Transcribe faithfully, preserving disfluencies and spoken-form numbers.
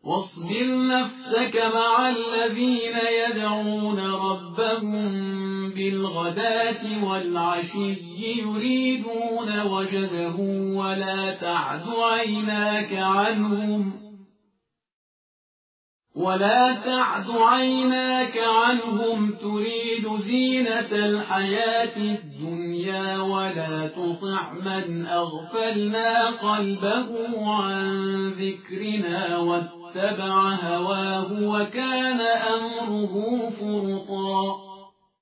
واصبر نفسك مع الذين يدعون ربهم بالغداة والعشي يريدون وجهه ولا تعد عيناك عنهم ولا تعد عيناك عنهم تريد زينة الحياة الدنيا ولا تطع من أغفلنا قلبه عن ذكرنا واتبع هواه وكان أمره فرطا